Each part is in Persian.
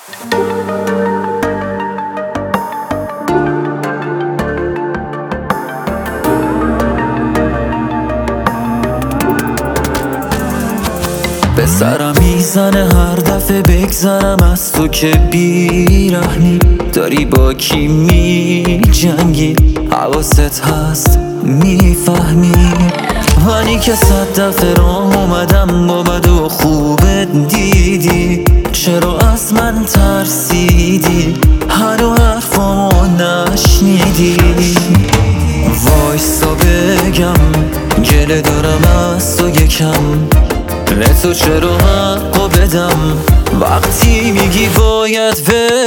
به سرم میزنه هر دفعه بگذرم از تو که بیرحمی داری با کی می جنگی، حواست هست میفهمی. منی که 100 دفعه راه اومدم با بد و خوبت دیدی، چرا از من ترسیدی؟ هنو حرفامو نشنیدی. وایسا بگم گله دارم از تو یکم، به تو چرا حقو بدم وقتی میگی باید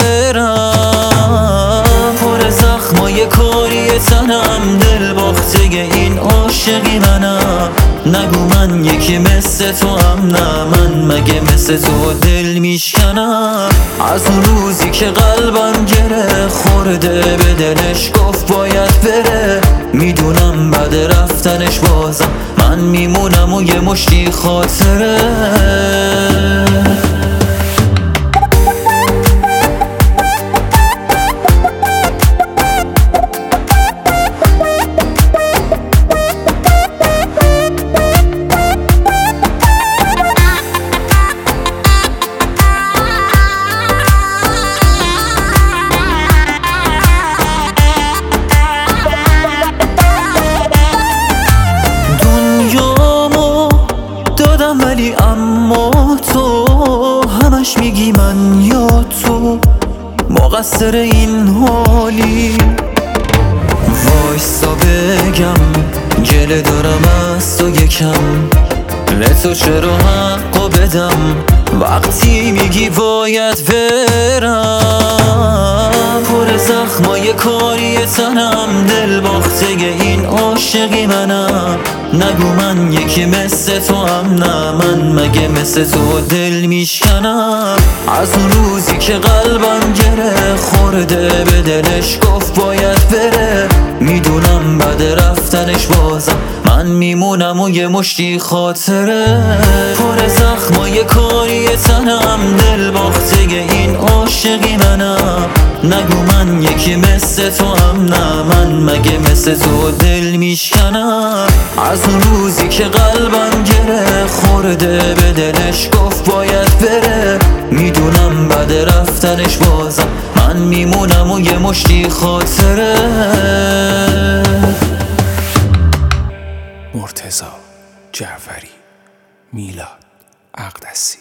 برم؟ پر زخمای کاری تنم، دل باخته این عاشقی منم. نگو من یکی مثل تو هم، نه من مگه مثل تو دل میشکنم. از اون روزی که قلبم گره خورده به دلش گفت باید بره، میدونم بعد رفتنش بازم من میمونم و یه مشتی خاطره. ولی اما تو همش میگی من یا تو مقصر این حالی. وایسا بگم گله دارم از تو یکم، به تو چرا حقو بدم وقتی میگی باید برم؟ پر زخمای کاری تنم، دل باخته این عاشقی منم. نگو من یکی مثل تو هم، نه من مگه مثل تو دل میشکنم. از اون روزی که قلبم گره خورده به دلش گفت باید بره، میدونم بعد رفتنش بازم من میمونم و یه مشتی خاطره. پر زخمای کاری تنم، دل باخته این عاشقی منم. نگو من یکی مثل تو هم، نه من مگه مثل تو دل میشکنم. از اون روزی که قلبم گره خورده به دلش گفت باید بره، میدونم بعد رفتنش بازم من میمونم و یه مشتی خاطره. مرتضی جعفری، میلاد اقدسی.